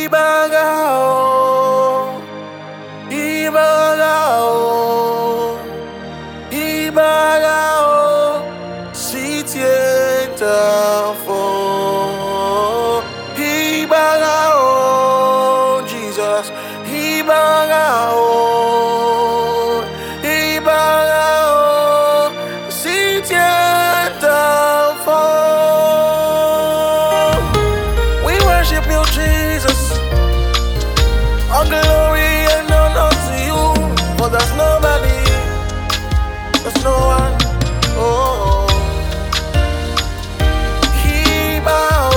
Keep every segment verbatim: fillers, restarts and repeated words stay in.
Ibagao, Ibagao, Ibagao, Sitienta for Ibagao, Jesus, Ibagao, Ibagao, Sitienta for. We worship you, Jesus. All glory and honor to you, for there's nobody, there's no one. Oh, Kibao,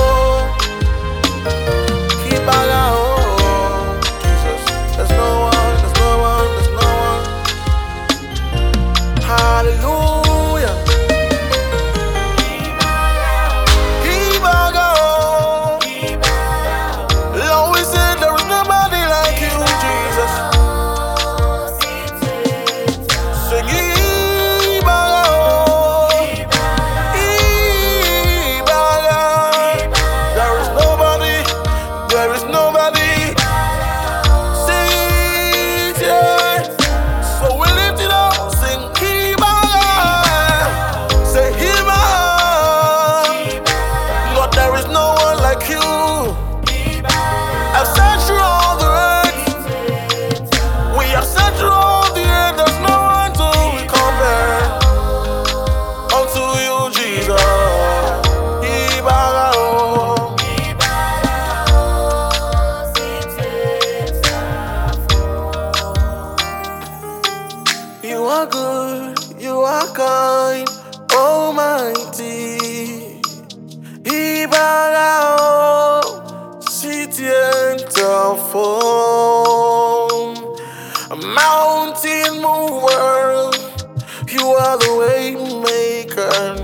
Kibao, Jesus. There's no one, there's no one, there's no one. Hallelujah. Kibao, Lord, we said there is nobody like you, Jesus. Sing Ibagao, Ibagao. There is nobody, there is nobody. Sing it, yeah. So we lift it up, sing Ibagao. Say Ibagao. Lord, there is no one like you. I've searched through all the earth. We have searched through all the earth. There's no one to compare unto you, Jesus. Ibagao. You are good, you are kind, Almighty. Ibagao, Sitienta form, a mountain mover. You are the way maker.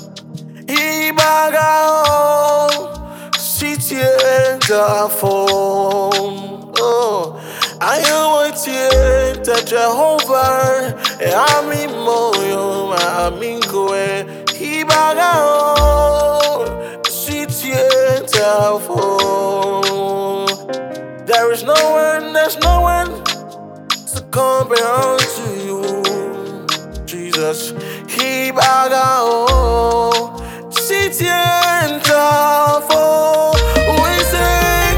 Ibagao, Sitienta form. Oh, I am waiting that Jehovah. Ami moyo, ami koe. Ibagao, Sitienta form. There is no one, there's no one to compare unto you, Jesus. Ibagao, Sitienta for. We sing,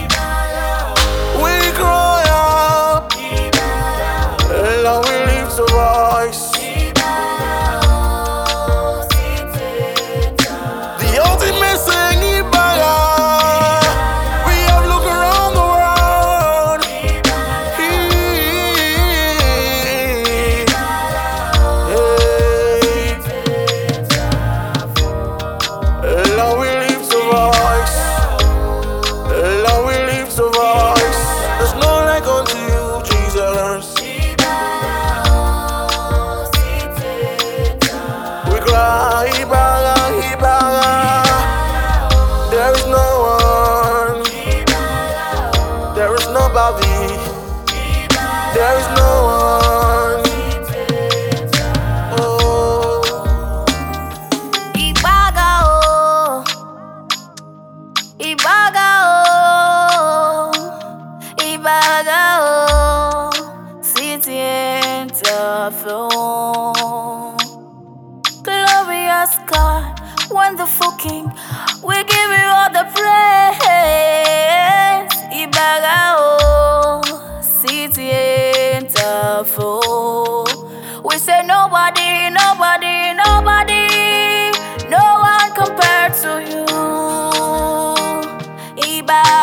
we cry up, Lord, we lift a voice. The ultimate sing, Ibagao. We have looked around the world. Lord, we lift a voice. Lord, we lift a voice. There's no like unto you, Jesus. We cry, Ibagao, Ibagao. There is no one. There is nobody. There is no one. Oh. Ibagao, Ibagao, Ibagao, Sitienta for. Glorious God, wonderful King, we give you all the praise. Ibagao, Sitienta for. We say nobody, nobody, nobody, no one compared to you. Ibagao.